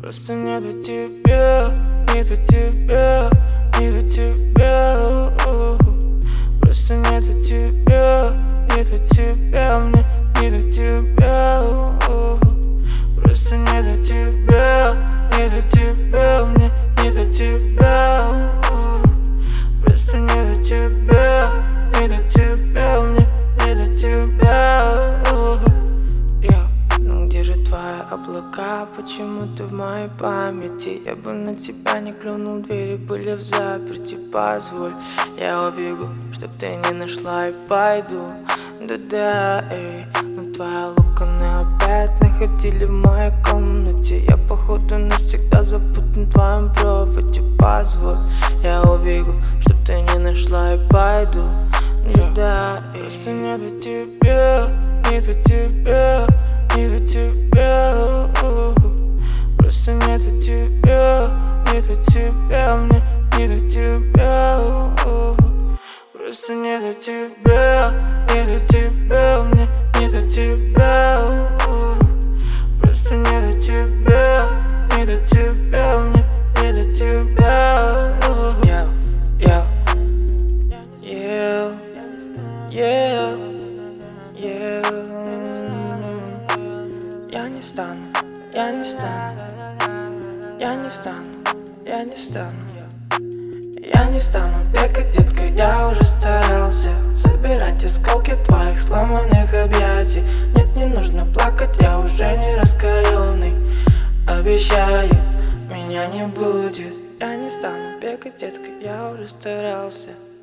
Просто не до тебя, не до тебя, не до тебя. Просто не до тебя, не до тебя, мне не до тебя. Просто не до тебя, не до тебя, мне не до тебя. Просто не до тебя, не до тебя, мне не до тебя. Ну где же твои облака, почему ты в моей памяти? Я бы на тебя не клюнул, двери были в заперти. Позволь, я убегу, чтоб ты не нашла, и пойду. Да-да, эй, но твои локоны опять находили в моей комнате. Я походу навсегда запутан в твоем проводе. Позволь, я убегу, чтоб ты не нашла, и пойду. Да-да, эй. Просто не до тебя, не до тебя, не до тебя. Просто не до тебя, не до тебя, мне не до тебя. Просто не до тебя, не до тебя, мне не до тебя. Просто не до тебя, не до тебя, мне не до тебя. Yeah, yeah, yeah, yeah. Я не стану, я не стану, я не стану, я не стану. Я не стану бегать, детка, я уже старался собирать осколки твоих сломанных объятий. Нет, не нужно плакать, я уже не раскаленный. Обещаю, меня не будет. Я не стану бегать, детка, я уже старался